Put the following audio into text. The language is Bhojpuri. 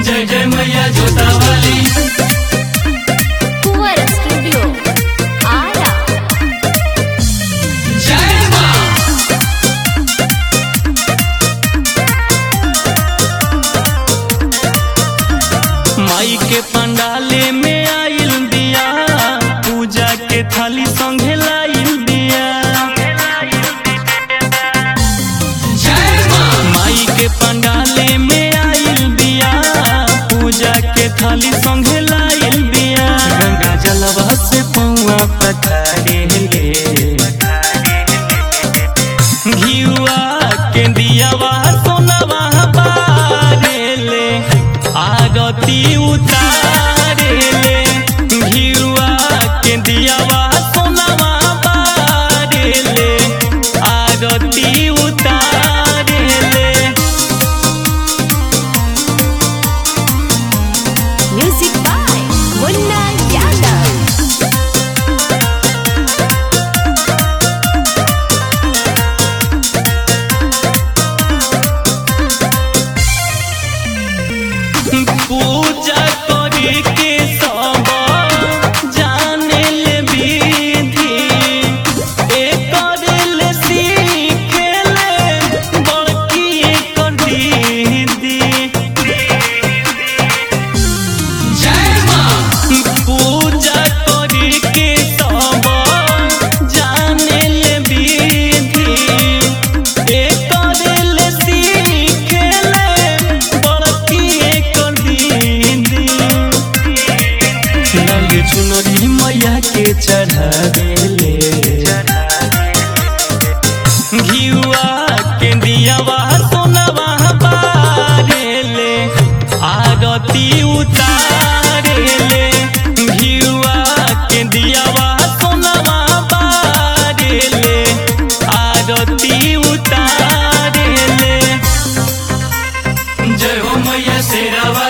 जय जय मैया जोता वाली। कुंवर स्टूडियो आरा। जय माँ। माई के पंडाले में आइल बिया, पूजा के थाली संगे लाइल बिया। जय माँ। माई के पंडाले में आइल बिया, पूजा के थाली संगे लाइल बिया। गंगा जलवा से पौआ पखारे ले, घिउआ के दियावा सोनवा बारे ले, आरती उतारे ले। घिउआ के दियावा सोनवा बारे ले, आरती उतारे ले। Music by Munna Yadav. पूजा करे के सब जाने ले विधि, एकर ले सीखे ले बड़की एकर दीदी। जय माँ। पूजा करे के सब जाने ले विधि, एकर ले सीखे ले बड़की एकर दीदी। लाल चुनरी मैया के चढ़ावे ले, घिउआ के दियावा सोनवा बारे ले, आरती उतारे ले। घिउआ के दियावा सोनवा बारे ले, आरती उतारे ले। जय हो मैया शेरा वाली।